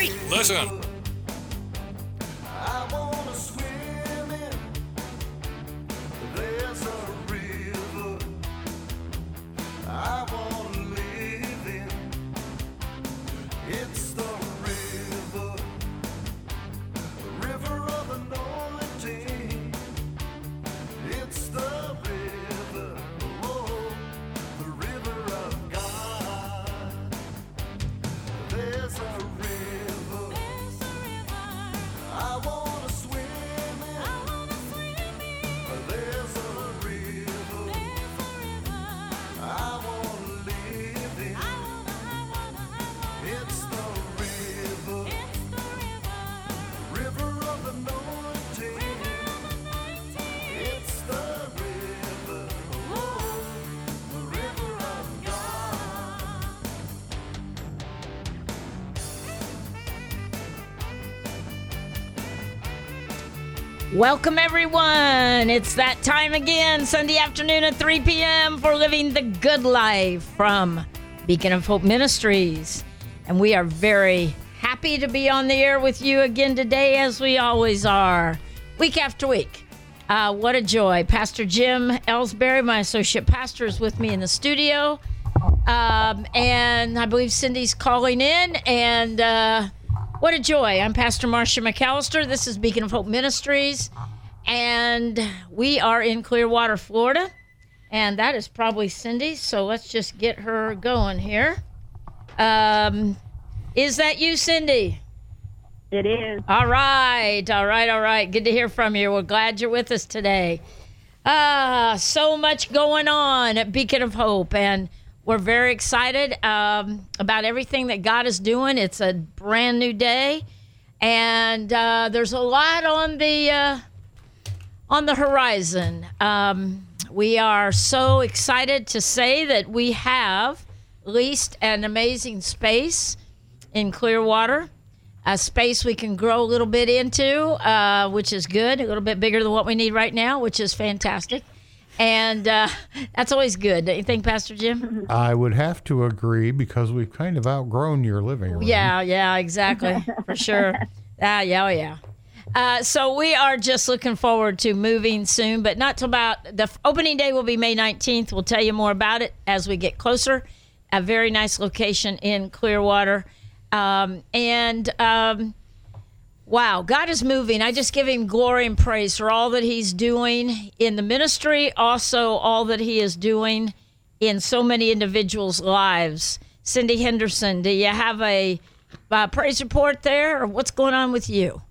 Hey, listen. I wanna swim in. There's a river I wanna live in. It's the river of anointing. It's the river, oh, the river of God. There's a river I wanna swim in. There's a river I wanna live in. It's the river of anointing. It's the river, oh, the river of God. Welcome, everyone. It's that time again, Sunday afternoon at 3 p.m. for Living the Good Life from Beacon of Hope Ministries. And we are very happy to be on the air with you again today, as we always are, week after week. What a joy. Pastor Jim Ellsbury, my associate pastor, is with me in the studio. And I believe Cindy's calling in. And what a joy. I'm Pastor Marcia McAllister. This is Beacon of Hope Ministries. And we are in Clearwater, Florida. And that is probably Cindy. So let's just get her going here. Is that you, Cindy? It is. All right. Good to hear from you. We're glad you're with us today. So much going on at Beacon of Hope, and we're very excited about everything that God is doing. It's a brand new day, and there's a lot on the horizon. We are so excited to say that we have leased an amazing space in Clearwater. A space we can grow a little bit into, which is good, a little bit bigger than what we need right now, which is fantastic. And that's always good, don't you think, Pastor Jim? I would have to agree because we've kind of outgrown your living room. Yeah, exactly, for sure. Yeah. So we are just looking forward to moving soon, but not till about the opening day will be May 19th. We'll tell you more about it as we get closer. A very nice location in Clearwater. Wow, God is moving. I just give him glory and praise for all that he's doing in the ministry, also all that he is doing in so many individuals' lives. Cindy Henderson, do you have a praise report there, or what's going on with you?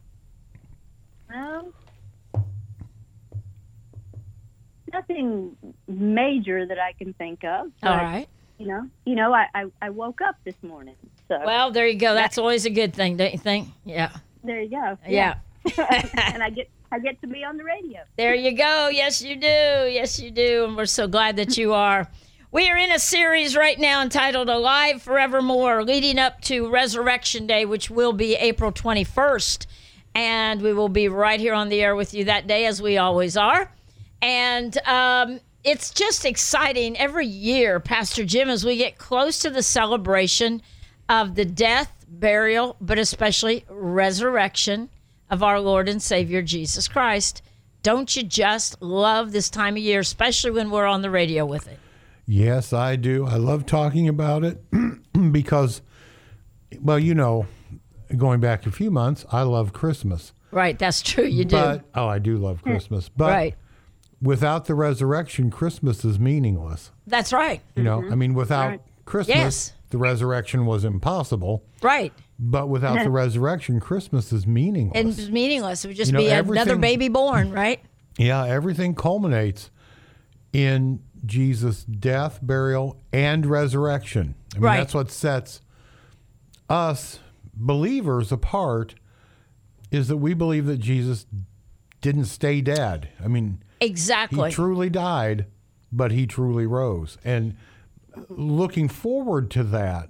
Nothing major that I can think of. But, All right. I woke up this morning. So Well, there you go. That's always a good thing, don't you think? Yeah. there you go. Yeah. And I get to be on the radio. There you go. Yes, you do. And we're so glad that you are. We are in a series right now entitled Alive Forevermore, leading up to Resurrection Day, which will be April 21st. And we will be right here on the air with you that day, as we always are. And it's just exciting every year, Pastor Jim, as we get close to the celebration of the death, burial, but especially resurrection of our Lord and Savior, Jesus Christ. Don't you just love this time of year, especially when we're on the radio with it? Yes, I do. I love talking about it because, well, going back a few months, I love Christmas. Right, that's true. You do. I do love Christmas. But right. Without the resurrection, Christmas is meaningless. That's right. Without Christmas, Yes. the resurrection was impossible. Right. But without the resurrection, Christmas is meaningless. And it's meaningless. It would just be another baby born, right? Yeah, everything culminates in Jesus' death, burial, and resurrection. Right. That's what sets us believers apart, is that we believe that Jesus didn't stay dead. Exactly. He truly died, but he truly rose. And looking forward to that,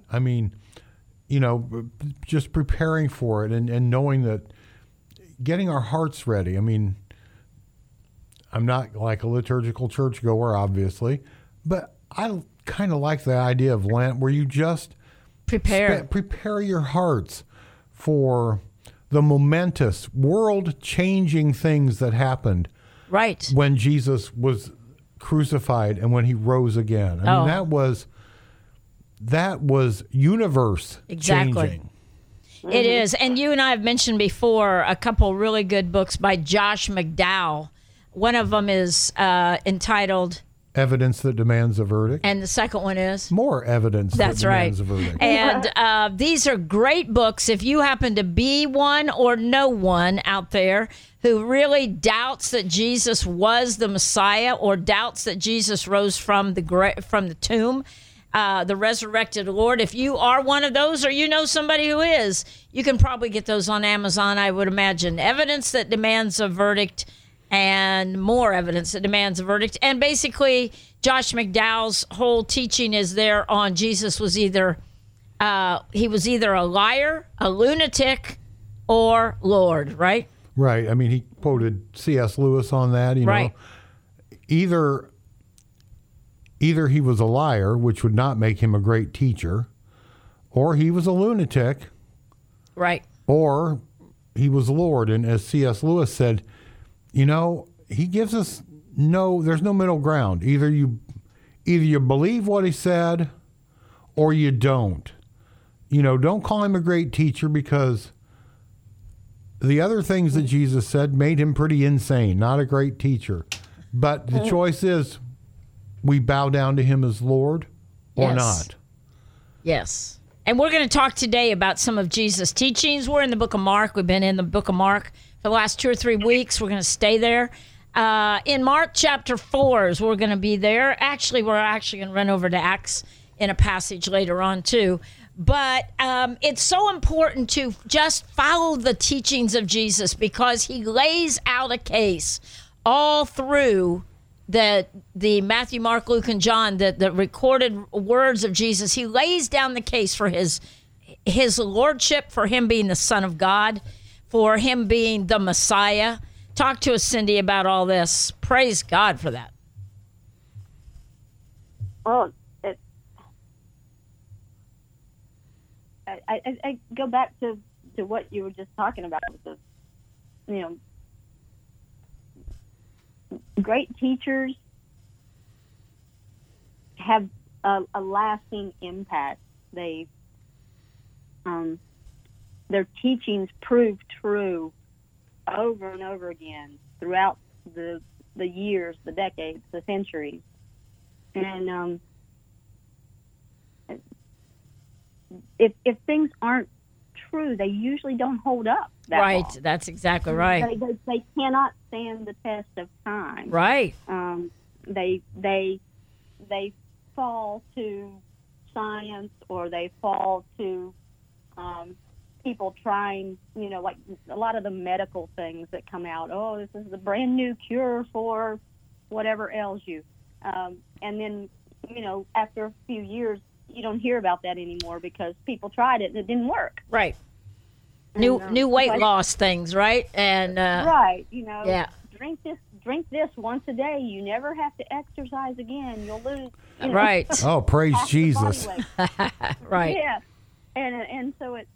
just preparing for it and knowing that, getting our hearts ready. I'm not like a liturgical churchgoer, obviously, but I kind of like the idea of Lent, where you just prepare your hearts for the momentous, world-changing things that happened Right. when Jesus was crucified and when he rose again. I mean, that was universe Exactly. changing. It is. And you and I have mentioned before a couple really good books by Josh McDowell. One of them is entitled, Evidence that demands a verdict. and the second one is? More evidence That's that right. demands a verdict. And these are great books. If you happen to be one or know one out there who really doubts that Jesus was the Messiah or doubts that Jesus rose from the tomb, the resurrected Lord, if you are one of those or you know somebody who is, you can probably get those on Amazon, I would imagine. Evidence that demands a verdict and more evidence that demands a verdict. And basically, Josh McDowell's whole teaching is there on Jesus was either he was either a liar, a lunatic, or Lord, right? Right. I mean, he quoted C.S. Lewis on that. You Right. know, either he was a liar, which would not make him a great teacher, or he was a lunatic, Right. or he was Lord. And as C.S. Lewis said, you know, he gives us there's no middle ground. Either you believe what he said or you don't. You know, don't call him a great teacher because the other things that Jesus said made him pretty insane, not a great teacher. But the choice is we bow down to him as Lord or Yes. not. Yes. And we're going to talk today about some of Jesus' teachings. We're in the book of Mark. We've been in the book of Mark for the last 2 or 3 weeks. We're going to stay there. In Mark chapter 4 is we're going to be there. Actually, we're actually going to run over to Acts in a passage later on too. But it's so important to just follow the teachings of Jesus because he lays out a case all through the Matthew, Mark, Luke, and John, the recorded words of Jesus. He lays down the case for his lordship, for him being the Son of God, for him being the Messiah. Talk to us, Cindy, about all this. Praise God for that. Well, I go back to what you were just talking about with the, great teachers have a lasting impact. They their teachings prove true over and over again throughout the years, the decades, the centuries, and if things aren't true, they usually don't hold up that Right. long. That's exactly right. They cannot stand the test of time. Right. They fall to science, or they fall to people trying, like a lot of the medical things that come out. Oh, this is the brand new cure for whatever ails you, and then after a few years, you don't hear about that anymore because people tried it and it didn't work. Right. And, New weight like- loss things, right? And Right, yeah. drink this once a day. You never have to exercise again. You'll lose. Right. Oh, praise half your body Jesus. weight. Right. Yeah, and so it.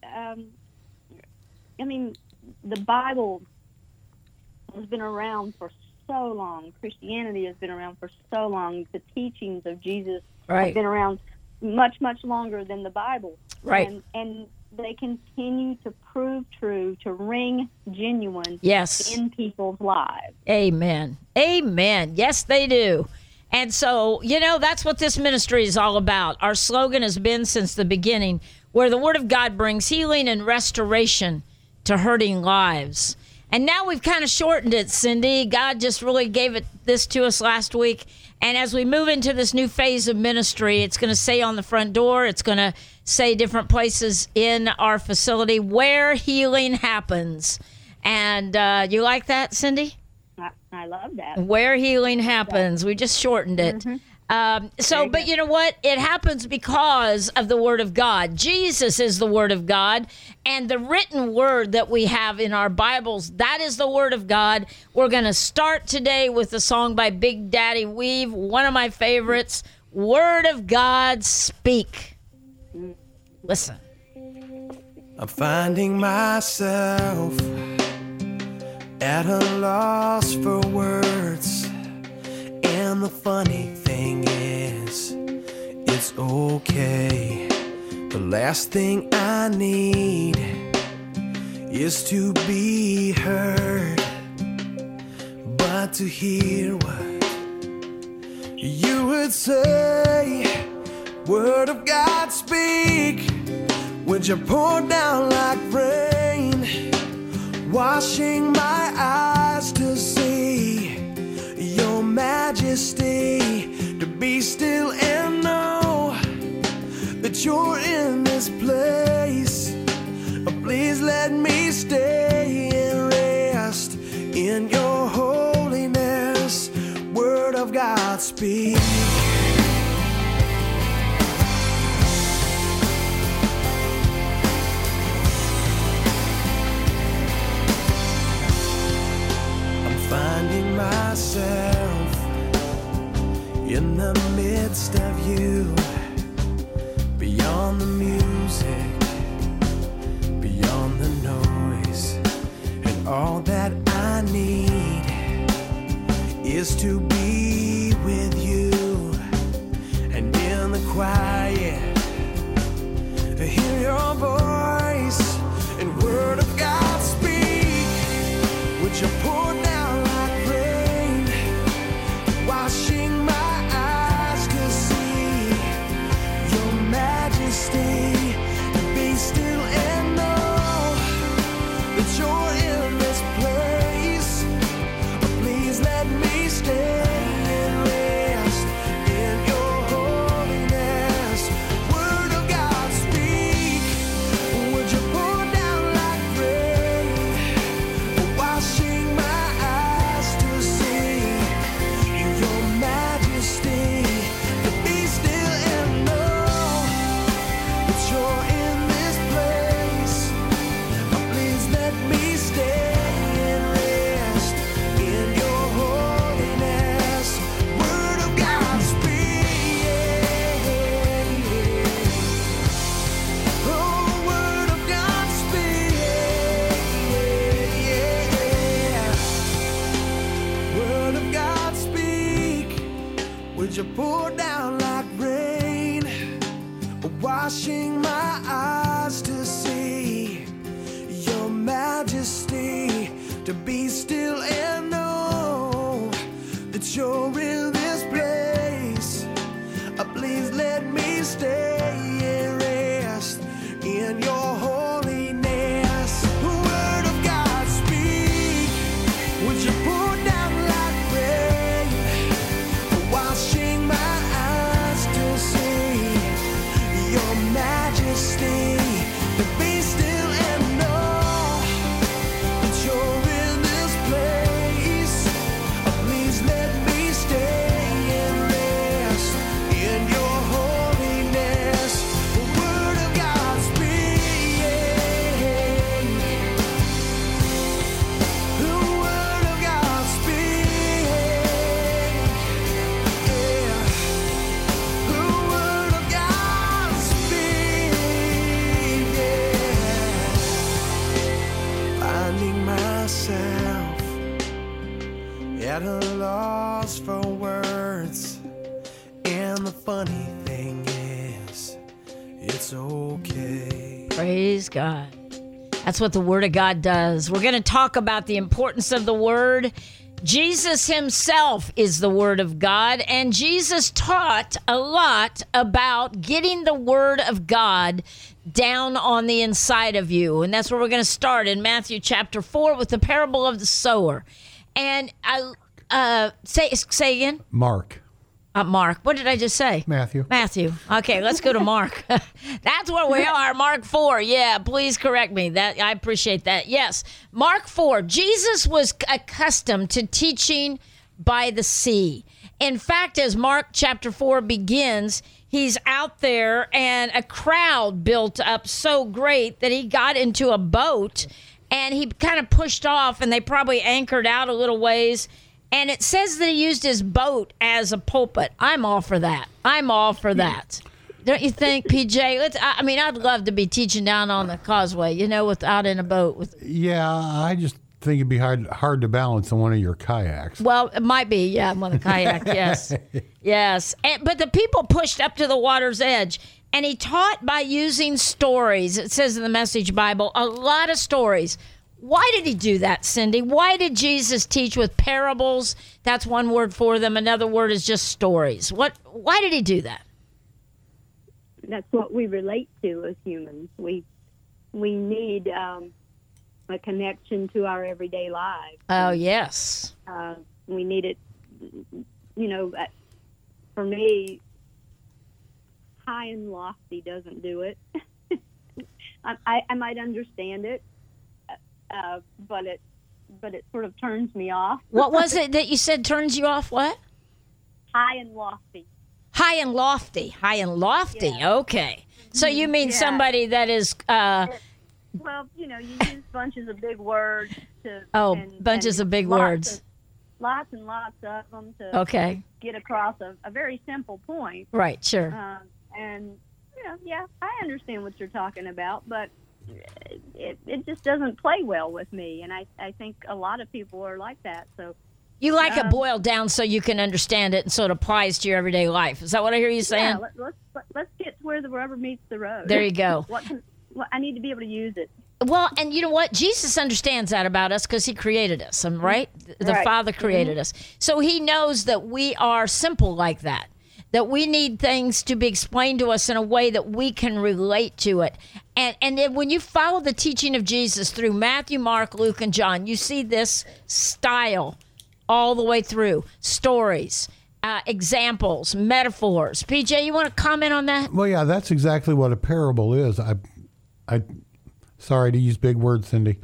The Bible has been around for so long. Christianity has been around for so long. The teachings of Jesus Right. have been around much, much longer than the Bible. Right. And they continue to prove true, to ring genuine Yes. in people's lives. Amen. Amen. Yes, they do. And so, that's what this ministry is all about. Our slogan has been since the beginning, where the Word of God brings healing and restoration to hurting lives. And now we've kind of shortened it, Cindy. God just really gave this to us last week. And as we move into this new phase of ministry, it's going to say on the front door, it's going to say different places in our facility where healing happens. And you like that, Cindy? I love that. Where healing happens. We just shortened it. But you know what? It happens because of the Word of God. Jesus is the Word of God, and the written Word that we have in our Bibles, that is the Word of God. We're going to start today with a song by Big Daddy Weave, one of my favorites, Word of God, Speak. Listen. I'm finding myself at a loss for words. And the funny thing is, it's okay. The last thing I need is to be heard, but to hear what you would say. Word of God, speak. Would you pour down like rain, washing my eyes to see your majesty, to be still and know that you're in this place. Please let me stay and rest in your holiness. Word of God, speak. Finding myself in the midst of you, beyond the music, beyond the noise, and all that I need is to be with you, and in the quiet, hear your voice, and word of God speak. Would you pour down like rain, washing my eyes to see your majesty, and be still and know that you're in this place. Please let me stay and rest in your holiness. Word of God, speak. Would you pour down like rain, washing my eyes to see your majesty, to be still and know that you're in this place. Please let me stay and rest in your holiness. Word of God, speak. Oh, word of God, speak. Word of God, speak. Would you pour down like rain, washing my eyes to see your majesty, to be still and know that you're in this place. Please let me stay and rest in your holiness. Word of God, speak. Would you pour down like rain, washing my eyes to see your majesty, to be still and know that you're in this place. Please let me stay and rest in your holiness. Word of God, speak. The word of God, speak. Yeah. The word of God, speak. Yeah. Finding myself at a loss for words, and the funny thing is, it's okay. Praise God. That's what the Word of God does. We're going to talk about the importance of the Word. Jesus himself is the Word of God, and Jesus taught a lot about getting the Word of God down on the inside of you. And that's where we're going to start in Matthew chapter 4 with the parable of the sower. And say again? Mark. Mark. What did I just say? Matthew. Matthew. Okay, let's go to Mark. That's where we are. Mark 4. Yeah, please correct me. That I appreciate that. Yes. Mark 4. Jesus was accustomed to teaching by the sea. In fact, as Mark chapter 4 begins, he's out there and a crowd built up so great that he got into a boat and he kind of pushed off, and they probably anchored out a little ways. And it says that he used his boat as a pulpit. I'm all for that. I'm all for that. Don't you think, PJ? I mean, I'd love to be teaching down on the causeway, without in a boat. Yeah, I just think it'd be hard to balance on one of your kayaks. Well, it might be, yeah, I'm on a kayak, yes. Yes. But the people pushed up to the water's edge, and he taught by using stories. It says in the Message Bible, a lot of stories. Why did he do that, Cindy? Why did Jesus teach with parables? That's one word for them. Another word is just stories. Why did he do that? That's what we relate to as humans. We need a connection to our everyday lives. Oh, yes. We need it, for me, high and lofty doesn't do it. I might understand it, but it sort of turns me off. What was it that you said turns you off? What? High and lofty. High and lofty. High and lofty. Yeah. Okay. So you mean Yeah. somebody that is... Well, you use bunches of big words to... bunches of big words. Lots and lots of them to get across a very simple point. Right, sure. And, I understand what you're talking about, but it just doesn't play well with me. And I think a lot of people are like that. So You like it boiled down so you can understand it and so it applies to your everyday life. Is that what I hear you saying? Yeah, let's get to where the rubber meets the road. There you go. I need to be able to use it. Well, and you know what? Jesus understands that about us because he created us, right? The Right. Father created us. So he knows that we are simple like that, that we need things to be explained to us in a way that we can relate to it. And then when you follow the teaching of Jesus through Matthew, Mark, Luke, and John, you see this style all the way through. Stories, examples, metaphors. PJ, you want to comment on that? Well, yeah, that's exactly what a parable is. I sorry to use big words, Cindy.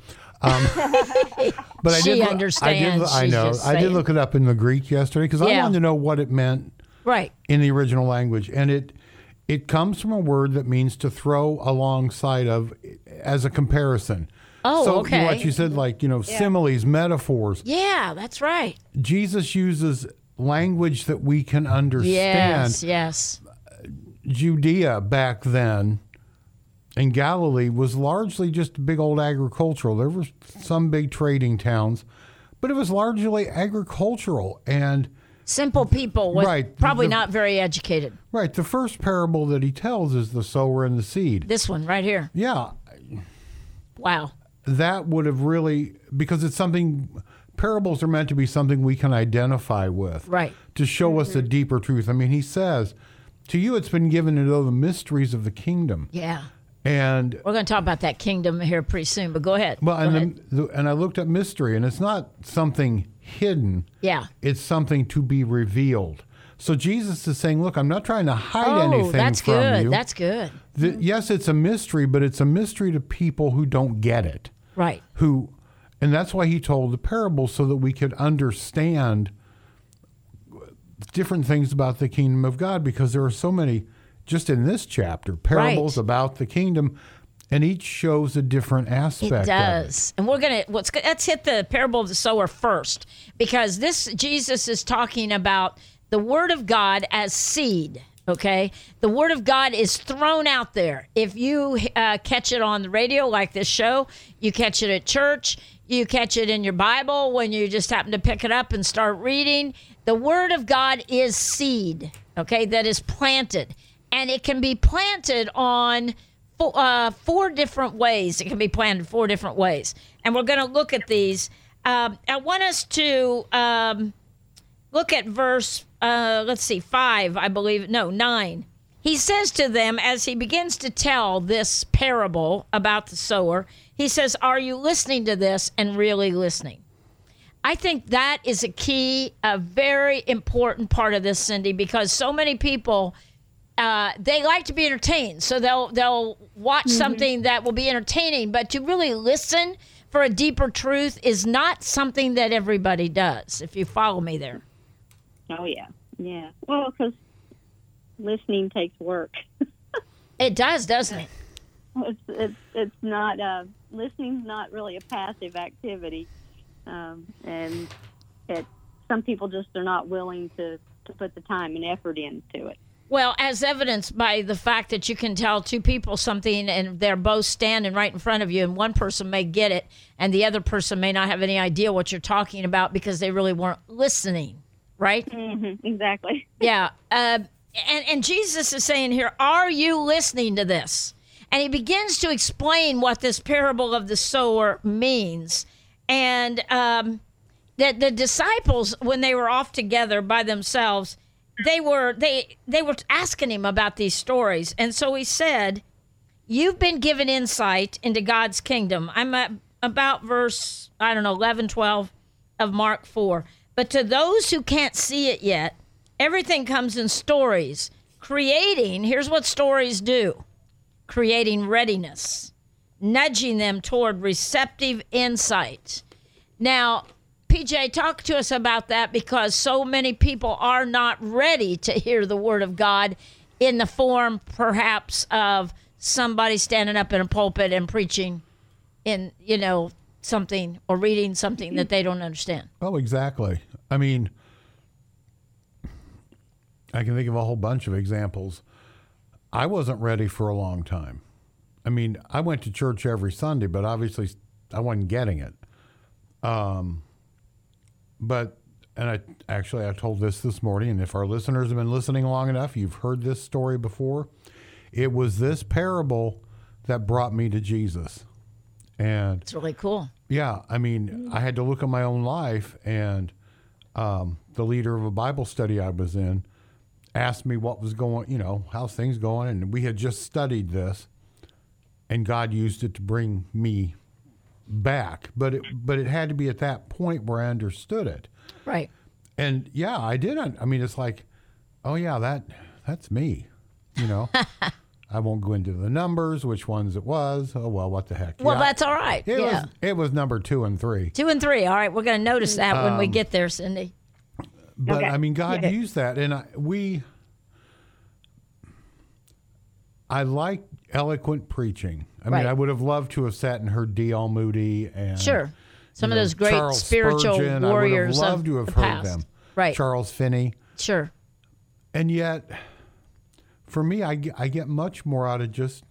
But She understands. I She's know. just I did saying. look it up in the Greek yesterday because I Yeah. wanted to know what it meant Right. in the original language, and it comes from a word that means to throw alongside of as a comparison. Oh, so okay. what you said, similes, metaphors. Yeah, that's right. Jesus uses language that we can understand. Yes. Judea back then in Galilee was largely just big old agricultural. There were some big trading towns, but it was largely agricultural. And Simple people with Right. probably not very educated. right, the first parable that he tells is the sower and the seed. This one right here. Yeah, Wow. that would have really, because it's something, parables are meant to be something we can identify with. Right. To show us a deeper truth. I mean, he says, to you it's been given to know the mysteries of the kingdom. Yeah. And We're going to talk about that kingdom here pretty soon, but go ahead. well, Go ahead. and I looked at mystery, and it's not something hidden. Yeah. It's something to be revealed. So Jesus is saying, look, I'm not trying to hide anything that's from good. you. That's good. Yes, it's a mystery, but it's a mystery to people who don't get it. Right. And that's why he told the parable, so that we could understand different things about the kingdom of God, because there are so many, just in this chapter, parables Right. about the kingdom, and each shows a different aspect It of it. does. And we're going to let's hit the parable of the sower first, because Jesus is talking about the word of God as seed. Okay, the word of God is thrown out there. If you catch it on the radio, like this show, you catch it at church, you catch it in your Bible when you just happen to pick it up and start reading. The word of God is seed, okay, that is planted, and it can be planted on four different ways. It can be planted 4 different ways, and we're going to look at these. I want us to look at verse, 5, I believe. No, 9. He says to them, as he begins to tell this parable about the sower, he says, are you listening to this and really listening? I think that is a very important part of this, Cindy, because so many people, they like to be entertained. So they'll watch something that will be entertaining, but to really listen for a deeper truth is not something that everybody does, if you follow me there. Oh, yeah. Yeah. Well, because listening takes work. It does, doesn't it? It's not, listening's not really a passive activity. And some people just are not willing to put the time and effort into it. Well, as evidenced by the fact that you can tell two people something and they're both standing right in front of you, and one person may get it and the other person may not have any idea what you're talking about because they really weren't listening, right? Mm-hmm, exactly. Yeah. And Jesus is saying here, are you listening to this? And he begins to explain what this parable of the sower means. And that the disciples, when they were off together by themselves, they were asking him about these stories. And so he said, you've been given insight into God's kingdom. I'm at about verse, 11, 12 of Mark 4. But to those who can't see it yet, everything comes in stories, creating, here's what stories do, creating readiness, nudging them toward receptive insight. Now, PJ, talk to us about that, because so many people are not ready to hear the word of God in the form, perhaps, of somebody standing up in a pulpit and preaching in, something or reading something that they don't understand. Oh, exactly. I mean, I can think of a whole bunch of examples. I wasn't ready for a long time. I mean, I went to church every Sunday, but obviously I wasn't getting it. I told this morning, and if our listeners have been listening long enough, you've heard this story before. It was this parable that brought me to Jesus. And it's really cool. Yeah, I mean, I had to look at my own life, and the leader of a Bible study I was in asked me what was going, how's things going, and we had just studied this, and God used it to bring me back. But it had to be at that point where I understood it. Right. And yeah, I did. I mean, it's like, oh yeah, that's me, I won't go into the numbers, which ones it was. Oh, well, what the heck. Well, that's all right. It was number 2 and 3. 2 and 3. All right. We're going to notice that when we get there, Cindy. But Okay. I mean, God used that. And I like eloquent preaching. I mean, Right. I would have loved to have sat and heard D.L. Moody and Sure. Some of those great Charles spiritual Spurgeon. warriors I would have loved to have of heard the past. them. Right. Charles Finney. Sure. And yet, for me, I get much more out of just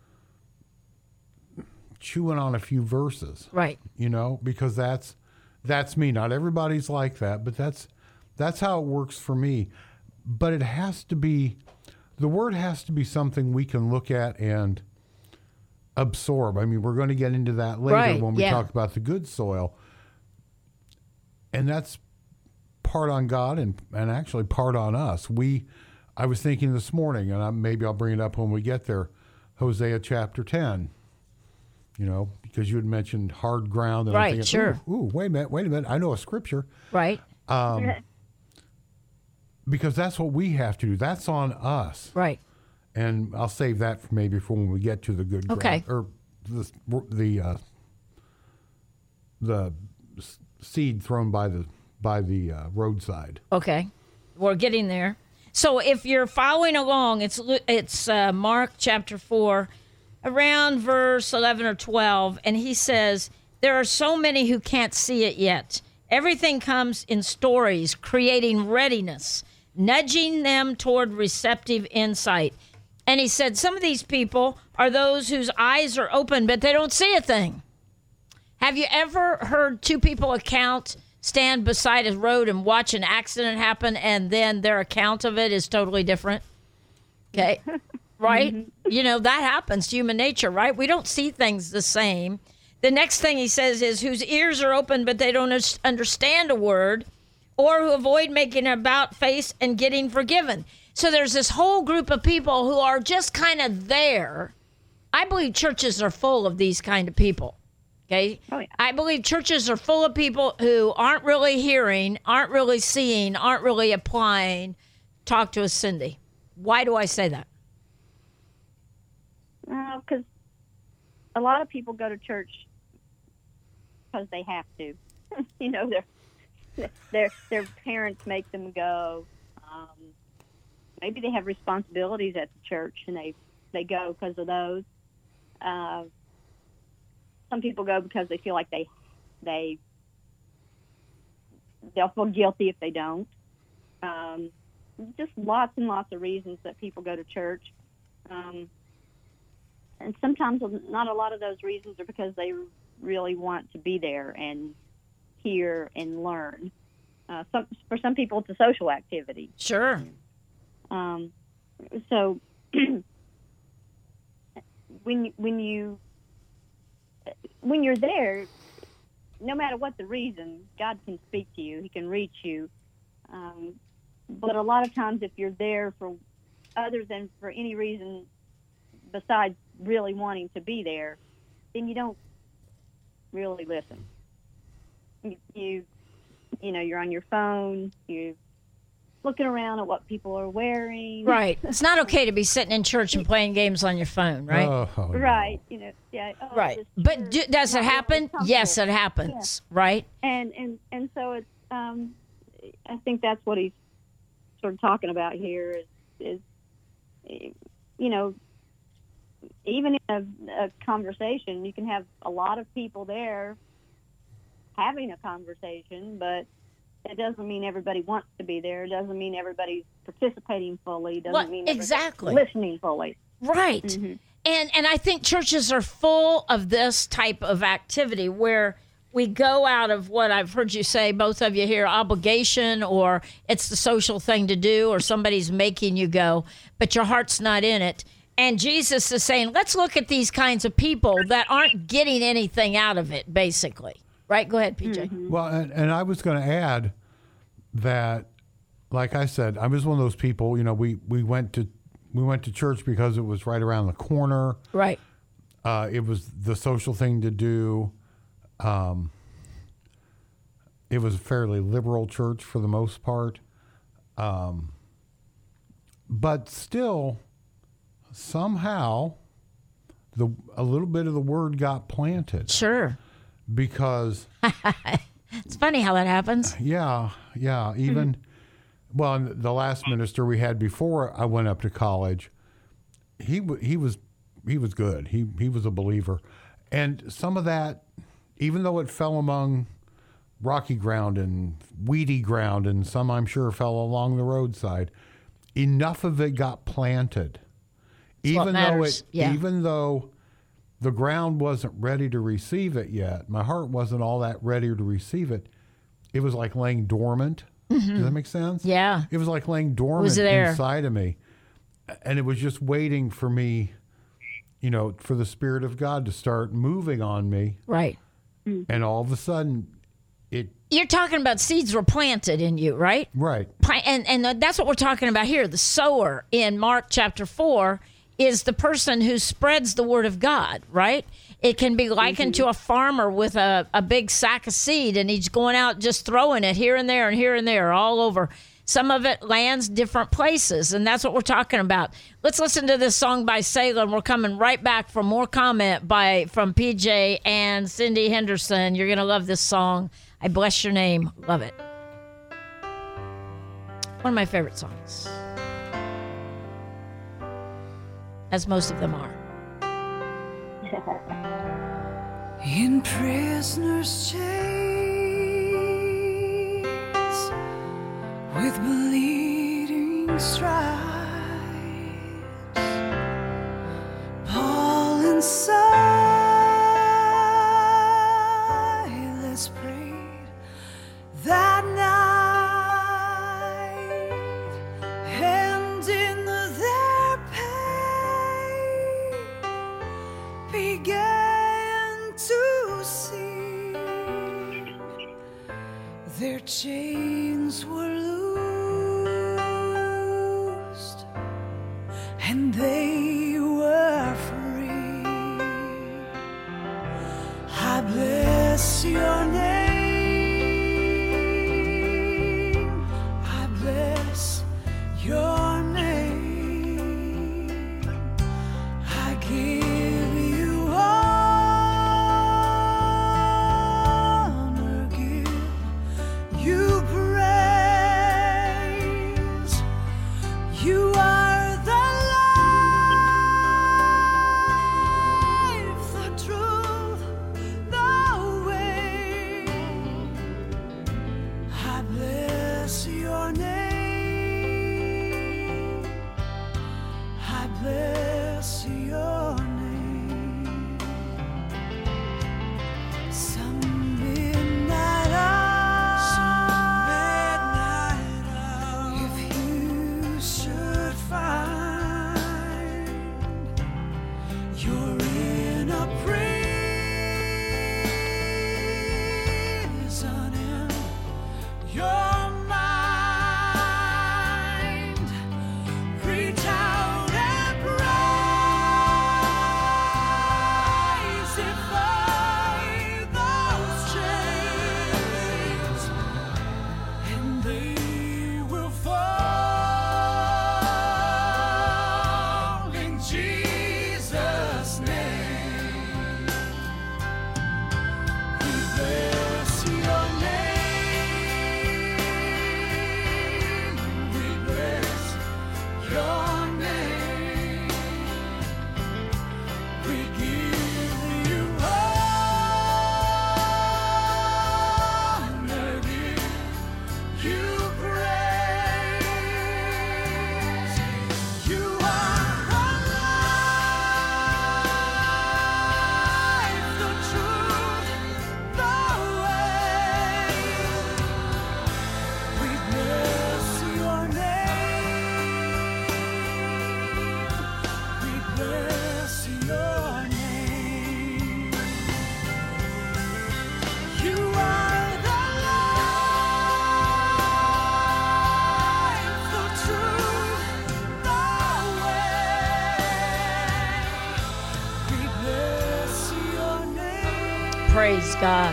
chewing on a few verses. Right. Because that's me. Not everybody's like that, but that's how it works for me. But it has to be, the word has to be something we can look at and absorb. I mean, we're going to get into that later Right, when we yeah. talk about the good soil. And that's part on God and actually part on us. I was thinking this morning, and maybe I'll bring it up when we get there, Hosea chapter 10, because you had mentioned hard ground. And Right, I'm thinking, sure. Ooh, wait a minute. I know a scripture. Right. Because that's what we have to do. That's on us. Right. And I'll save that for maybe for when we get to the good ground. Okay. Or the seed thrown by the roadside. Okay. We're getting there. So if you're following along, it's Mark chapter 4, around verse 11 or 12, and he says, there are so many who can't see it yet. Everything comes in stories, creating readiness, nudging them toward receptive insight. And he said, some of these people are those whose eyes are open, but they don't see a thing. Have you ever heard two people stand beside a road and watch an accident happen, and then their account of it is totally different? Okay. Right? Mm-hmm. That happens to human nature, right? We don't see things the same. The next thing he says is whose ears are open, but they don't understand a word, or who avoid making an about face and getting forgiven. So there's this whole group of people who are just kind of there. I believe churches are full of these kind of people. Okay. Oh, yeah. I believe churches are full of people who aren't really hearing, aren't really seeing, aren't really applying. Talk to us, Cindy. Why do I say that? Because a lot of people go to church because they have to. Their parents make them go. Maybe they have responsibilities at the church and they go because of those. Some people go because they feel like they'll feel guilty if they don't. just lots and lots of reasons that people go to church. And sometimes not a lot of those reasons are because they really want to be there and hear and learn. For some people, it's a social activity. Sure. So when you're there, no matter what the reason, God can speak to you. He can reach you. But a lot of times, if you're there for other than for any reason besides really wanting to be there, then you don't really listen. You're on your phone. You're looking around at what people are wearing. Right. It's not okay to be sitting in church and playing games on your phone, right? Oh, no. Right. Yeah. Right. this But church does is it not happen? really comfortable. Yes, it happens. Right? And so it's I think that's what he's sort of talking about here is even in a conversation, you can have a lot of people there having a conversation, but it doesn't mean everybody wants to be there. It doesn't mean everybody's participating fully. It doesn't mean everybody's exactly. listening fully. Right. Mm-hmm. And I think churches are full of this type of activity where we go out of what I've heard you say, both of you here, obligation, or it's the social thing to do, or somebody's making you go, but your heart's not in it. And Jesus is saying, let's look at these kinds of people that aren't getting anything out of it, basically. Right? Go ahead, PJ. Mm-hmm. Well, and I was going to add that, like I said, I was one of those people. We went to church because it was right around the corner. Right. It was the social thing to do. It was a fairly liberal church for the most part, but still, somehow, a little bit of the word got planted. Sure. Because It's funny how that happens. yeah, even well, the last minister we had before I went up to college, he was good. He was a believer, and some of that, even though it fell among rocky ground and weedy ground, and some I'm sure fell along the roadside, enough of it got planted. Even though the ground wasn't ready to receive it yet, my heart wasn't all that ready to receive it. It was like laying dormant. Mm-hmm. Does that make sense? Yeah. It was like laying dormant inside of me. And it was just waiting for me, for the Spirit of God to start moving on me. Right. And all of a sudden, You're talking about seeds were planted in you, right? Right. And that's what we're talking about here. The sower in Mark chapter 4 is the person who spreads the word of God, right? It can be likened to a farmer with a big sack of seed, and he's going out just throwing it here and there, all over. Some of it lands different places, and that's what we're talking about. Let's listen to this song by Salem. We're coming right back for more comment from PJ and Cindy Henderson. You're going to love this song. I bless your name. Love it. One of my favorite songs. As most of them are. In prisoner's chains, with bleeding stripes, Paul and Silas prayed that night, and in their pain began to see their chains were loosed and they were free. I bless your name. I bless your name. I give you honor, give you praise. You are the life, the truth, the way. Praise God.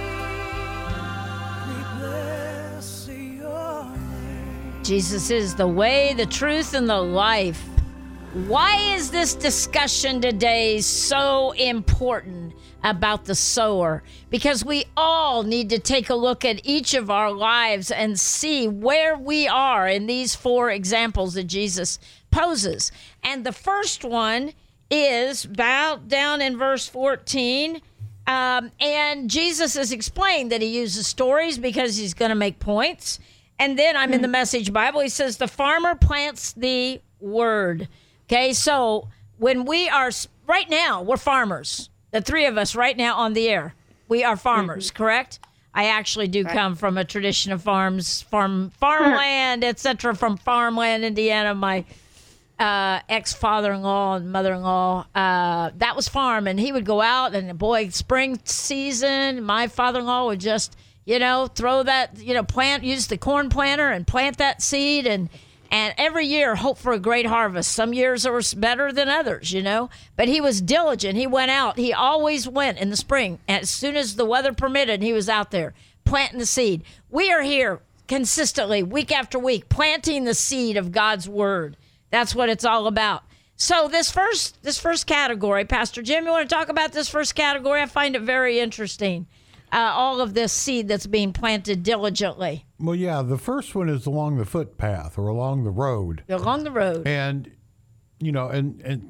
We bless your name. Jesus is the way, the truth, and the life. Why is this discussion today so important about the sower? Because we all need to take a look at each of our lives and see where we are in these 4 examples that Jesus poses. And the first one is about down in verse 14. And Jesus has explained that he uses stories because he's going to make points. And then I'm in the Message Bible. He says, the farmer plants the word. Okay, so when we are, right now, we're farmers. The 3 of us right now on the air, we are farmers, correct? I actually do come from a tradition of farmland, etc., from farmland, Indiana. My ex-father-in-law and mother-in-law, that was farm, and he would go out, and boy, spring season, my father-in-law would just, throw that, use the corn planter and plant that seed, and every year hope for a great harvest. Some years were better than others, but he was diligent. He went out. He always went in the spring. And as soon as the weather permitted, he was out there planting the seed. We are here consistently, week after week, planting the seed of God's word. That's what it's all about. So this first category, Pastor Jim, you want to talk about this first category? I find it very interesting. All of this seed that's being planted diligently. Well, yeah, the first one is along the footpath or along the road. Along the road. And, and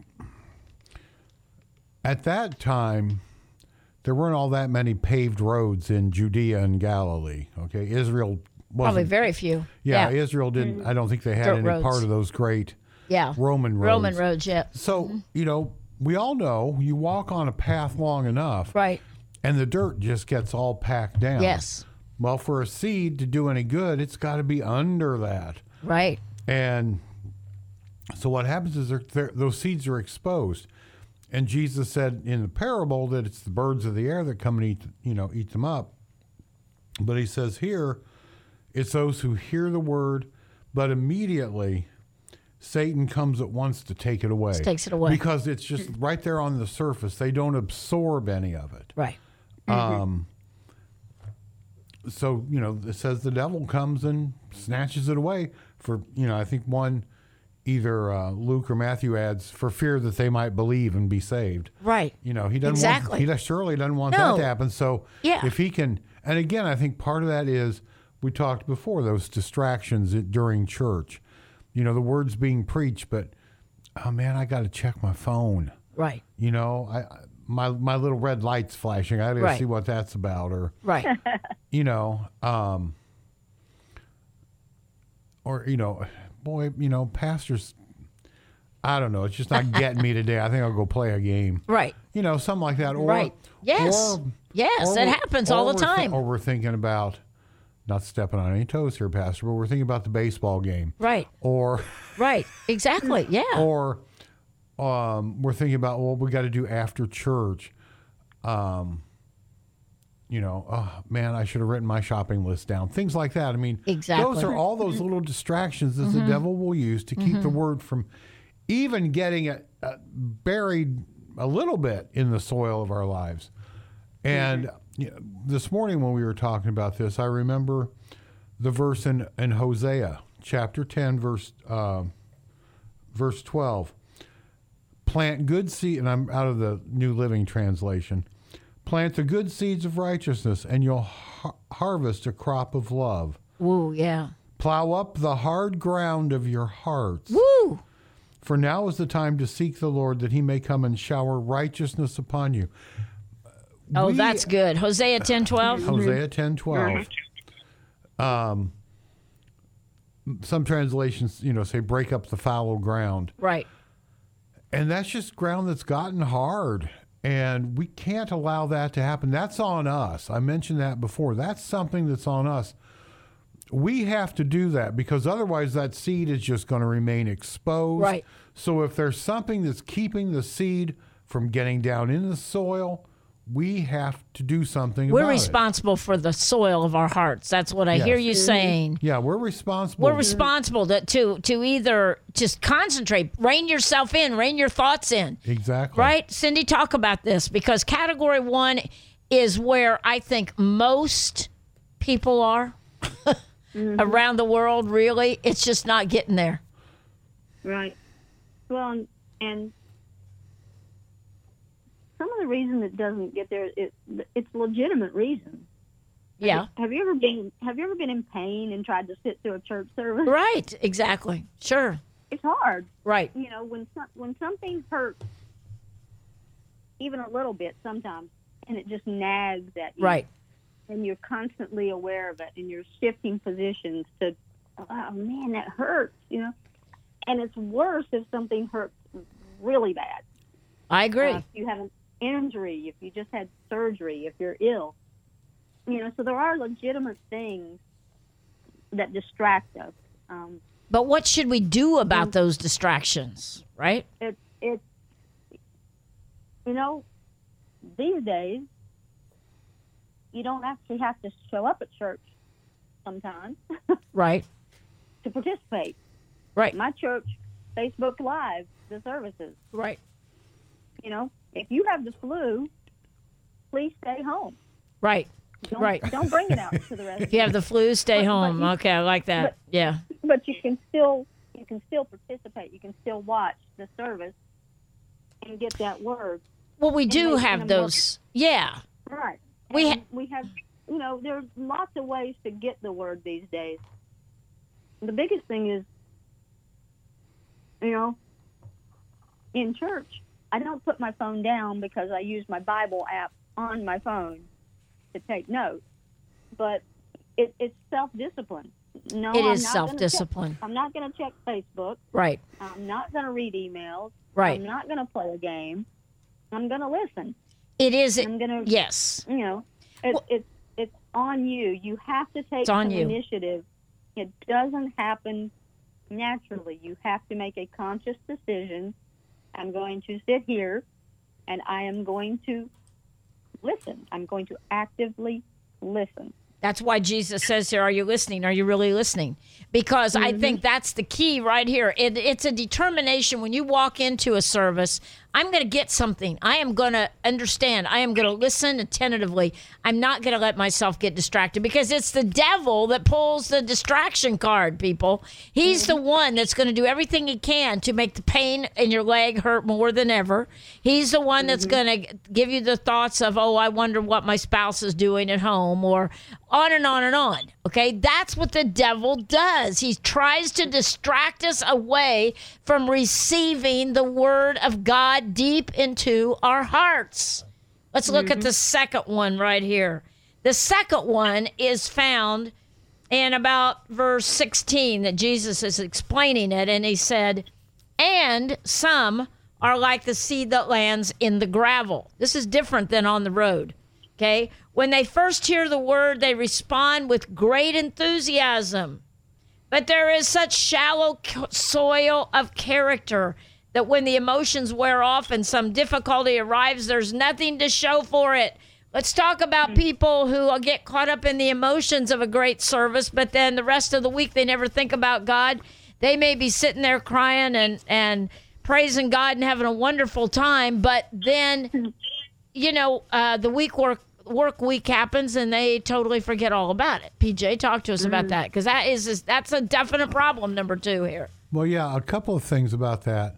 at that time, there weren't all that many paved roads in Judea and Galilee. Okay, Israel wasn't. Probably very few. Yeah, Israel didn't. I don't think they had Dirt any roads. part of those great Roman roads. Roman roads, yeah. So, we all know you walk on a path long enough. Right. And the dirt just gets all packed down. Yes. Well, for a seed to do any good, it's got to be under that. Right. And so what happens is those seeds are exposed. And Jesus said in the parable that it's the birds of the air that come and eat them up. But he says here, it's those who hear the word, but immediately Satan comes at once to take it away. Just takes it away. Because it's just right there on the surface. They don't absorb any of it. Right. So, it says the devil comes and snatches it away for, I think one, either Luke or Matthew adds, for fear that they might believe and be saved. Right. He doesn't exactly. he surely doesn't want that to happen. So if he can, and again, I think part of that is, we talked before, those distractions during church. The word's being preached, but, oh man, I got to check my phone. Right. My little red light's flashing. I got to see what that's about. Or, right. Pastors, I don't know. It's just not getting me today. I think I'll go play a game. Right. Something like that. Or, right. Yes. Yes, it happens all the time. Or we're thinking about, not stepping on any toes here, Pastor, but we're thinking about the baseball game. Right. Or. Right. Exactly. Yeah. Or we're thinking about what we got to do after church. Oh man, I should have written my shopping list down. Things like that. I mean, exactly. Those are all those little distractions that the devil will use to keep the word from even getting it buried a little bit in the soil of our lives. And this morning when we were talking about this, I remember the verse in Hosea chapter 10, verse 12. Plant good seed, and I'm out of the New Living Translation. Plant the good seeds of righteousness, and you'll harvest a crop of love. Woo, yeah. Plow up the hard ground of your hearts. Woo! For now is the time to seek the Lord, that he may come and shower righteousness upon you. Oh, that's good. Hosea 10:12. Hosea 10:12. Some translations, say break up the fallow ground. Right. And that's just ground that's gotten hard. And we can't allow that to happen. That's on us. I mentioned that before. That's something that's on us. We have to do that because otherwise that seed is just going to remain exposed. Right. So if there's something that's keeping the seed from getting down in the soil, we have to do something about it. We're responsible for the soil of our hearts. That's what I hear you saying. Yeah, we're responsible. We're responsible to either just concentrate, rein yourself in, rein your thoughts in. Exactly. Right? Cindy, talk about this because category 1 is where I think most people are around the world, really. It's just not getting there. Right. Well, and some of the reason it doesn't get there, it's legitimate reason. Yeah. Have you ever been in pain and tried to sit through a church service? Right. Exactly. Sure. It's hard. Right. You know, when something hurts, even a little bit sometimes, and it just nags at you. Right. And you're constantly aware of it, and you're shifting positions to, oh man, that hurts, you know. And it's worse if something hurts really bad. I agree. If you have an injury, if you just had surgery, if you're ill, you know. So there are legitimate things that distract us. But what should we do about those distractions? Right. It's you know, these days you don't actually have to show up at church sometimes Right. to participate. Right. My church Facebook Live the services. Right. You know, if you have the flu, please stay home. Right. Right. Don't bring it out to the rest. If you have the flu, stay home. Okay, I like that. Yeah. But you can still participate. You can still watch the service and get that word. Well, we do make have them those. Yeah. Right. We We have, you know, there's lots of ways to get the word these days. The biggest thing is, you know, in church, I don't put my phone down because I use my Bible app on my phone to take notes. But it's self-discipline. No, It I'm is not self-discipline. I'm not going to check Facebook. Right. I'm not going to read emails. Right. I'm not going to play a game. I'm going to listen. It is. I'm going to, Yes. you know, it's on you. You have to take on some you. initiative. It doesn't happen naturally. You have to make a conscious decision. I'm going to sit here and I am going to listen. I'm going to actively listen. That's why Jesus says here, are you listening? Are you really listening? Because I think that's the key right here. It's a determination when you walk into a service, I'm going to get something. I am going to understand. I am going to listen attentively. I'm not going to let myself get distracted because it's the devil that pulls the distraction card, people. He's the one that's going to do everything he can to make the pain in your leg hurt more than ever. He's the one that's going to give you the thoughts of, oh, I wonder what my spouse is doing at home, or on and on and on. Okay, that's what the devil does. He tries to distract us away from receiving the word of God deep into our hearts. Let's look at the second one right here. The second one is found in about verse 16 that Jesus is explaining it, and he said, and some are like the seed that lands in the gravel. This is different than on the road. Okay, when they first hear the word, they respond with great enthusiasm. But there is such shallow soil of character that when the emotions wear off and some difficulty arrives, there's nothing to show for it. Let's talk about people who get caught up in the emotions of a great service, but then the rest of the week they never think about God. They may be sitting there crying and praising God and having a wonderful time, but then, you know, the work week happens and they totally forget all about it. PJ, talk to us about that, because that's a definite problem, number 2 here. Well, yeah, a couple of things about that.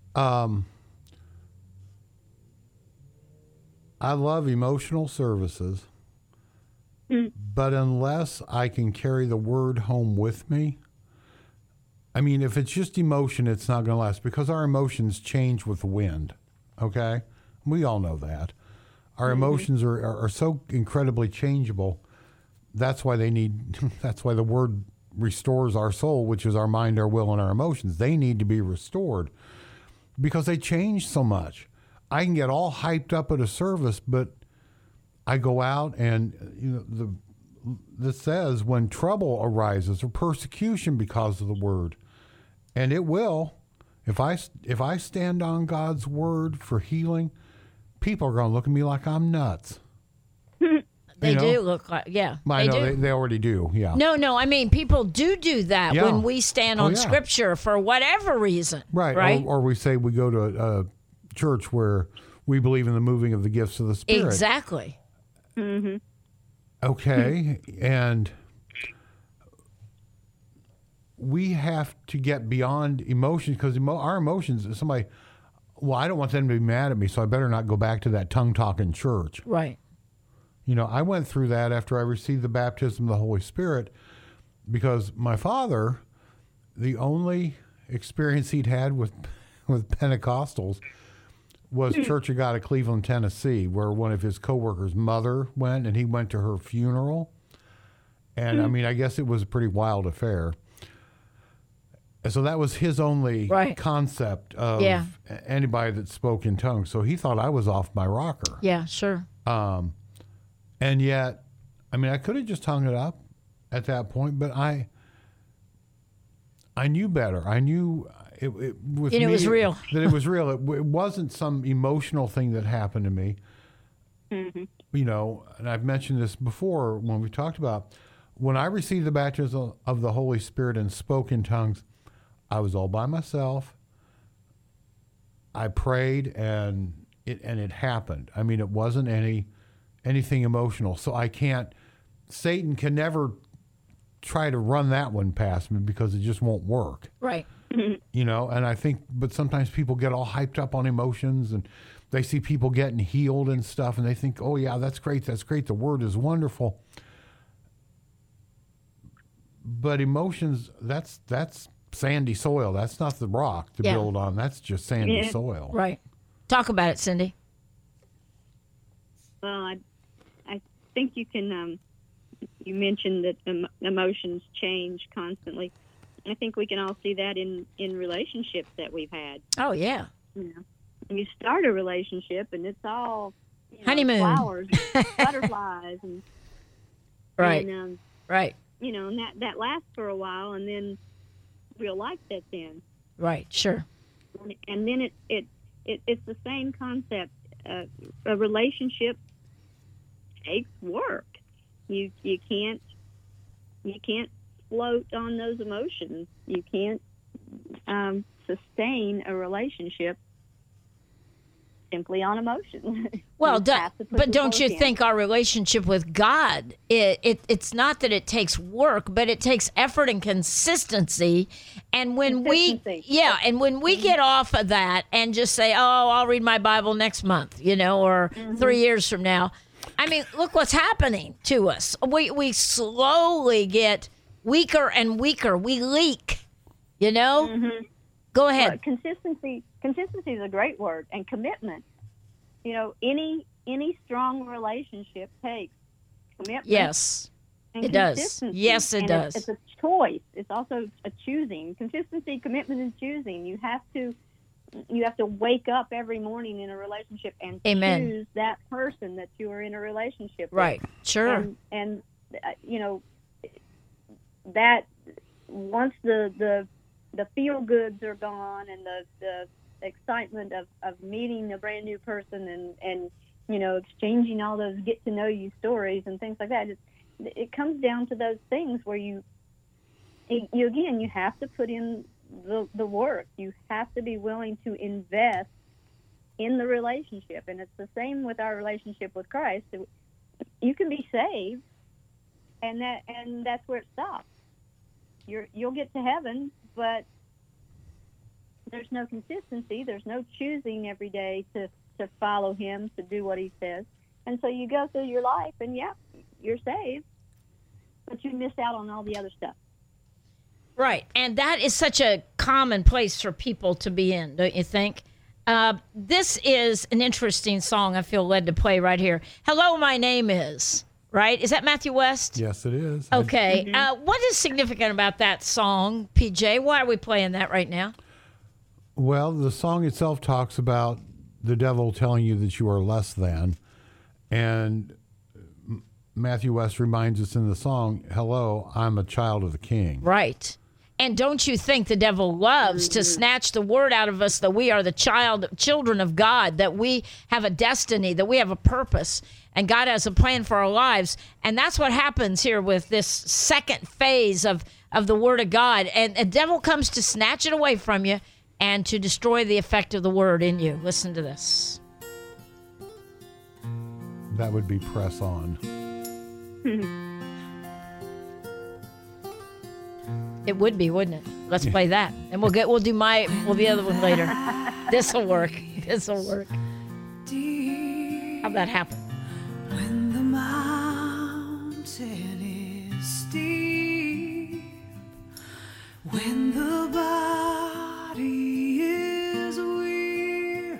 I love emotional services, but unless I can carry the word home with me, I mean, if it's just emotion, it's not going to last, because our emotions change with the wind, okay? We all know that. Our emotions are so incredibly changeable. That's why that's why the word restores our soul, which is our mind, our will, and our emotions. They need to be restored because they change so much. I can get all hyped up at a service, but I go out and, you know, this says when trouble arises or persecution because of the word, and it will, if I stand on God's word for healing, people are going to look at me like I'm nuts. They do look like, yeah. I know they already do, yeah. No, I mean, people do that when we stand on Scripture for whatever reason. Right. Or we say we go to a church where we believe in the moving of the gifts of the Spirit. Exactly. Mm-hmm. Okay, and we have to get beyond emotions because our emotions, somebody, well, I don't want them to be mad at me, so I better not go back to that tongue-talking church. Right. You know, I went through that after I received the baptism of the Holy Spirit because my father, the only experience he'd had with Pentecostals was Church of God of Cleveland, Tennessee, where one of his coworkers' mother went, and he went to her funeral. And, I mean, I guess it was a pretty wild affair. And so that was his only concept of anybody that spoke in tongues. So he thought I was off my rocker. Yeah, sure. And yet, I mean, I could have just hung it up at that point, but I knew better. I knew it was it was real. That it was real. It wasn't some emotional thing that happened to me. Mm-hmm. You know, and I've mentioned this before when we talked about when I received the baptism of the Holy Spirit and spoke in tongues, I was all by myself. I prayed and it happened. I mean, it wasn't anything emotional. So Satan can never try to run that one past me because it just won't work. Right. You know, and I think, but sometimes people get all hyped up on emotions and they see people getting healed and stuff and they think, oh yeah, that's great. The word is wonderful. But emotions, that's sandy soil. That's not the rock to build on. That's just sandy soil. Right. Talk about it, Cindy. Well, I think you can. You mentioned that emotions change constantly. I think we can all see that in relationships that we've had. Oh yeah. You know, you start a relationship and it's all honeymoon, flowers, and butterflies, and right, and, right. You know, and that lasts for a while, and then real life sets in. Right. Sure. And then it's the same concept. A relationship takes work. You can't float on those emotions. You can't sustain a relationship simply on emotion. Well, but don't you think our relationship with God, it's not that it takes work, but it takes effort and consistency. And when we get off of that and just say, oh, I'll read my Bible next month, or 3 years from now. I mean, look what's happening to us. We slowly get weaker and weaker. We leak, Mm-hmm. Go ahead. Well, consistency is a great word, and commitment. Any strong relationship takes commitment. Yes, and it does. Consistency. Yes, it does. It's a choice. It's also a choosing. Consistency, commitment, and choosing. You have to wake up every morning in a relationship and choose that person that you are in a relationship with. Right. Sure. And that once the feel goods are gone and the excitement of meeting a brand new person and exchanging all those get to know you stories and things like that, it comes down to those things where you have to put in the work. You have to be willing to invest in the relationship, and it's the same with our relationship with Christ. You can be saved, and that's where it stops. You'll get to heaven, but there's no consistency. There's no choosing every day to follow Him, to do what He says, and so you go through your life, and you're saved, but you miss out on all the other stuff. Right, and that is such a common place for people to be in, don't you think? This is an interesting song I feel led to play right here. Hello, my name is, right? Is that Matthew West? Yes, it is. Okay. What is significant about that song, PJ? Why are we playing that right now? Well, the song itself talks about the devil telling you that you are less than, and Matthew West reminds us in the song, hello, I'm a child of the King. Right. And don't you think the devil loves to snatch the word out of us that we are the children of God, that we have a destiny, that we have a purpose, and God has a plan for our lives. And that's what happens here with this second phase of the word of God. And the devil comes to snatch it away from you and to destroy the effect of the word in you. Listen to this. That would be Press On. It would be, wouldn't it? Let's play that, and we'll do the other one later. This'll work. This'll work. How'd that happen? When the mountain is steep, when the body is weary,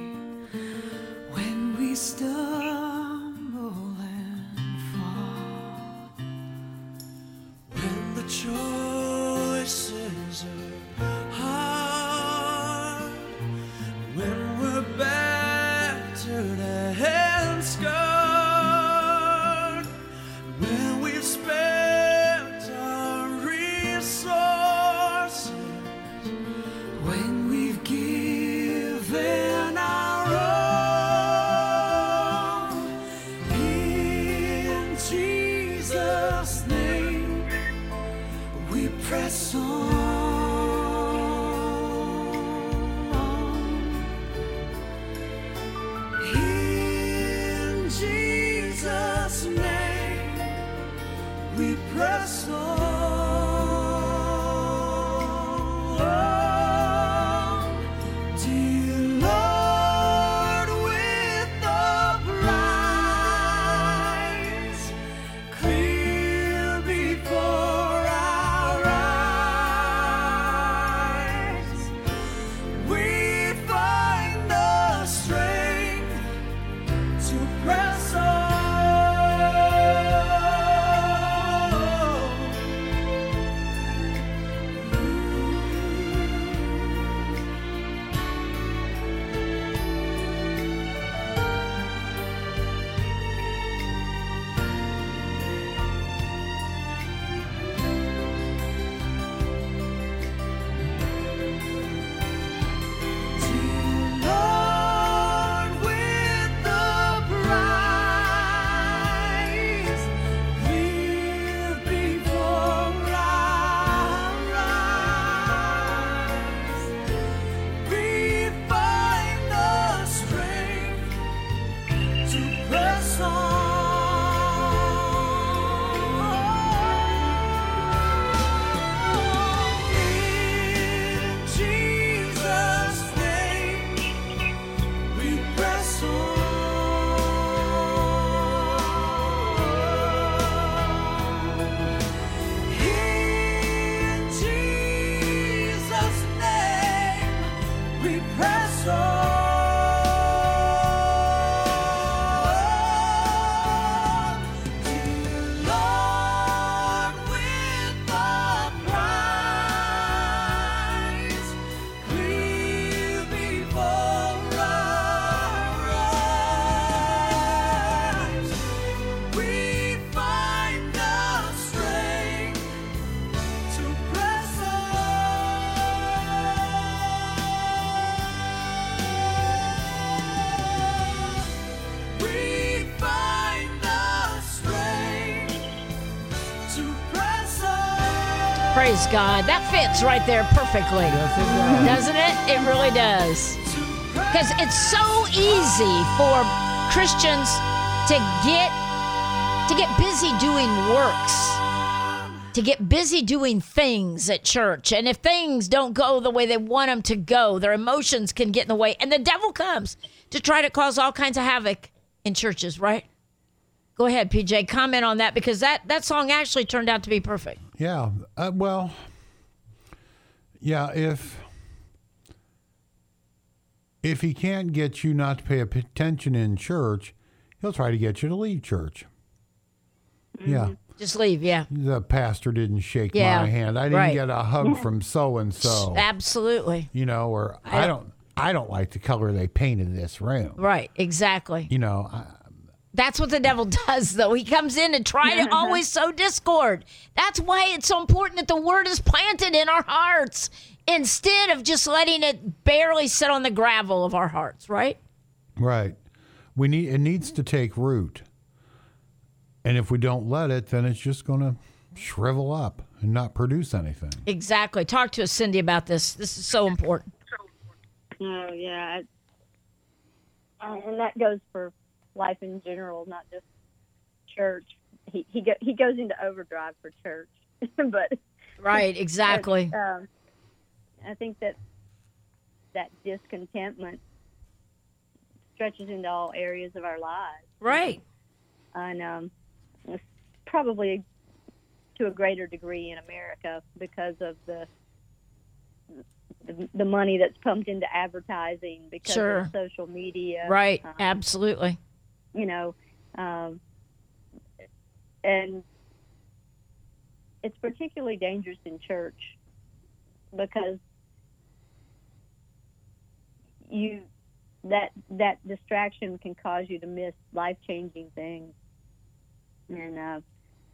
when we stumble and fall, When the choices are hard, when we're battered and scarred, when we've spent our resources, when we've given our all, in Jesus' name we press on. In Jesus' name we press on. Dear Lord, with the prize clear before our eyes, we find the strength to press on. Lord, with the prize clear before our eyes, we find the strength to press on. In Jesus' name we press on. In Jesus' name we press on. Dear Lord, with the prize clear before our eyes, we find the strength to press on. We find the strength to press on. Praise God. That fits right there perfectly. Yes, it does. Doesn't it? It really does. Because it's so easy for Christians to get busy doing works, to get busy doing things at church. And if things don't go the way they want them to go, their emotions can get in the way. And the devil comes to try to cause all kinds of havoc in churches, right? Go ahead, PJ. Comment on that, because that song actually turned out to be perfect. Yeah. Well, yeah, if he can't get you not to pay attention in church, he'll try to get you to leave church. Yeah. Just leave, yeah. The pastor didn't shake Yeah, my hand. I didn't right. get a hug from so and so. Absolutely. You know, or I don't like the color they painted this room. Right, exactly. You know, That's what the devil does, though. He comes in and try to always sow discord. That's why it's so important that the word is planted in our hearts instead of just letting it barely sit on the gravel of our hearts, right? right. It needs to take root. And if we don't let it, then it's just going to shrivel up and not produce anything. Exactly. Talk to us, Cindy, about this. This is so important. Oh, yeah. And that goes for life in general, not just church. He goes into overdrive for church, but Right, exactly. I think that discontentment stretches into all areas of our lives, Right. and it's probably to a greater degree in America because of the money that's pumped into advertising, because Sure. of social media. Right, absolutely. You know, and it's particularly dangerous in church because that distraction can cause you to miss life-changing things. And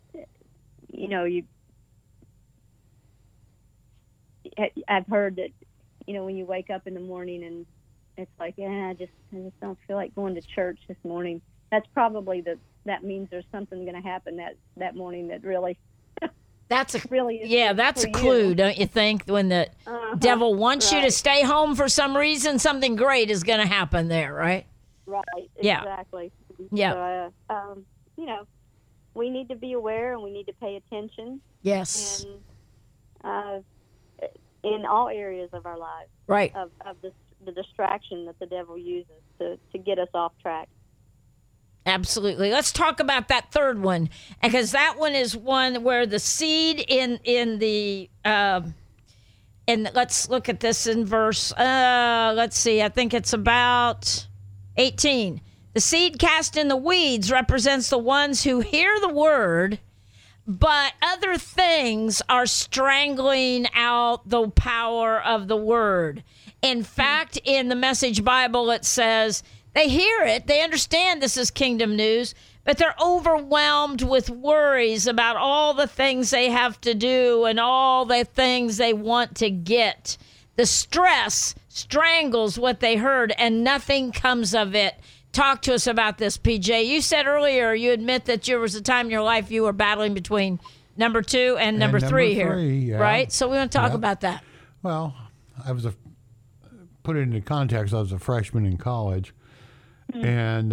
I've heard that when you wake up in the morning and it's like, I just don't feel like going to church this morning. That's probably that means there's something going to happen that morning that really That's a really is that's a for clue, you. don't you think? When the devil wants you to right. stay home for some reason, something great is going to happen there, right? Right. Yeah. Exactly. Yeah. So, we need to be aware and we need to pay attention, Yes. and in all areas of our lives, Right. of the distraction that the devil uses to get us off track. Absolutely. Let's talk about that third one, because that one is one where the seed in the and let's look at this in verse. Let's see. I think it's about 18. The seed cast in the weeds represents the ones who hear the word, but other things are strangling out the power of the word. In fact, in the Message Bible, it says they hear it, they understand this is kingdom news, but they're overwhelmed with worries about all the things they have to do and all the things they want to get. The stress strangles what they heard, and nothing comes of it. Talk to us about this, PJ. You said earlier, you admit that there was a time in your life you were battling between number 2 and number 3 here, yeah. right? So we want to talk Yep. about that. Well, put it into context, I was a freshman in college. And,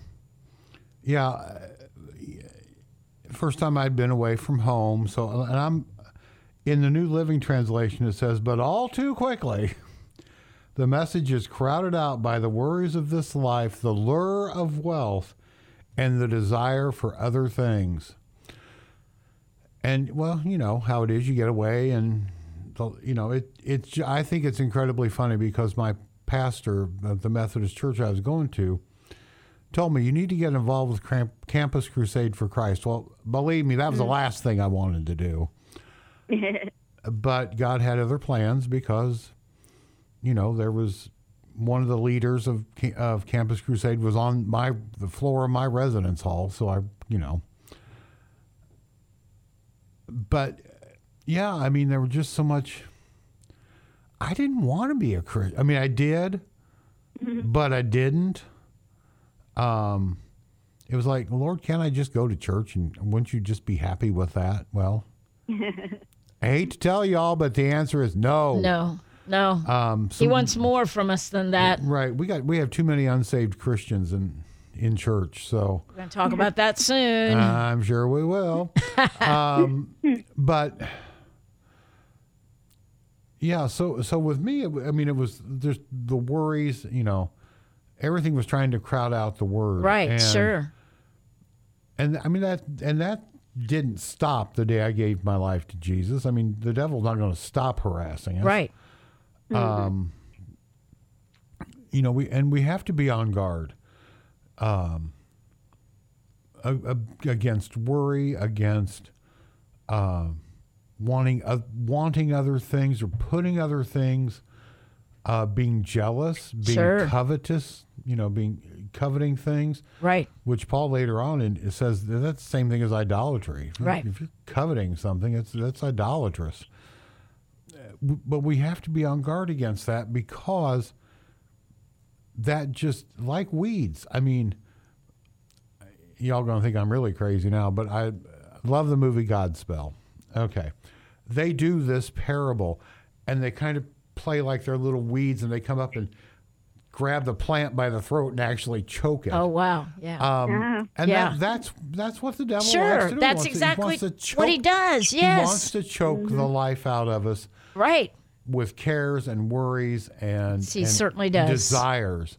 first time I'd been away from home. So, and I'm in the New Living Translation, it says, but all too quickly, the message is crowded out by the worries of this life, the lure of wealth, and the desire for other things. And, well, you know how it is. You get away and, I think it's incredibly funny because my pastor of the Methodist church I was going to told me, you need to get involved with Campus Crusade for Christ. Well, believe me, that was the last thing I wanted to do. But God had other plans because, there was one of the leaders of Campus Crusade was on the floor of my residence hall. So but yeah, I mean, there was just so much. I didn't want to be a Christian. I mean, I did, but I didn't. It was like, Lord, can't I just go to church and wouldn't you just be happy with that? Well, I hate to tell y'all, but the answer is no. No. He wants more from us than that. Right. We have too many unsaved Christians in church, so We're going to talk about that soon. I'm sure we will. But yeah, so with me, it was just the worries, everything was trying to crowd out the word. Right, and, sure. And that didn't stop the day I gave my life to Jesus. I mean, the devil's not going to stop harassing us. Right. We have to be on guard against worry, against wanting other things or putting other things, being jealous, being Sure. covetous, coveting things. Right. Which Paul later on it says that's the same thing as idolatry. Right. If you're coveting something, that's idolatrous. But we have to be on guard against that because that just like weeds. I mean, y'all gonna think I'm really crazy now, but I love the movie Godspell. Okay, they do this parable, and they kind of play like they're little weeds, and they come up and grab the plant by the throat and actually choke it. Oh, wow. Yeah. And Yeah. that's what the devil likes Sure. to do. That's He exactly wants to choke, what he does. He Yes. wants to choke the life out of us Right. with cares and worries and He certainly does. desires.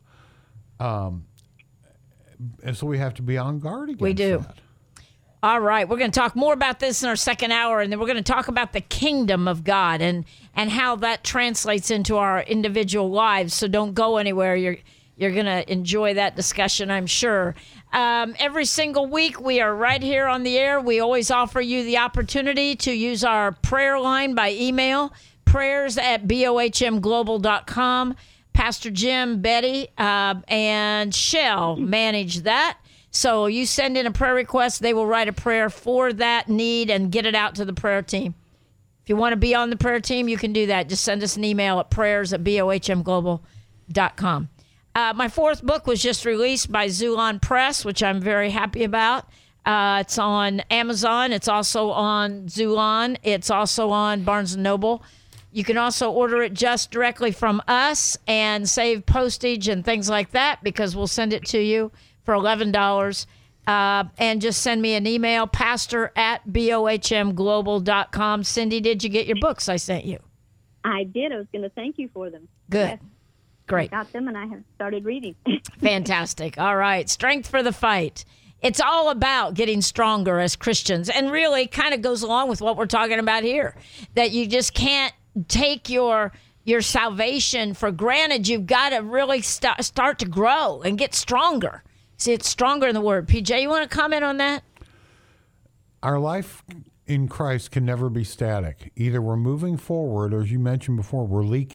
And so we have to be on guard against We do. that. All right, we're going to talk more about this in our second hour, and then we're going to talk about the kingdom of God and how that translates into our individual lives. So don't go anywhere. You're going to enjoy that discussion, I'm sure. Every single week, we are right here on the air. We always offer you the opportunity to use our prayer line by email, prayers@bohmglobal.com. Pastor Jim, Betty, and Shell manage that. So you send in a prayer request, they will write a prayer for that need and get it out to the prayer team. If you want to be on the prayer team, you can do that. Just send us an email at prayers@bohmglobal.com. My fourth book was just released by Zulon Press, which I'm very happy about. It's on Amazon. It's also on Zulon. It's also on Barnes & Noble. You can also order it just directly from us and save postage and things like that because we'll send it to you for $11. And just send me an email, pastor@bohmglobal.com. Cindy, did you get your books I sent you? I did. I was going to thank you for them. Good. Yes, Great. I got them and I have started reading. Fantastic. All right. Strength for the fight. It's all about getting stronger as Christians, and really kind of goes along with what we're talking about here, that you just can't take your salvation for granted. You've got to really start to grow and get stronger. See, it's stronger in the Word. PJ, you want to comment on that? Our life in Christ can never be static. Either we're moving forward, or as you mentioned before, we're leaking.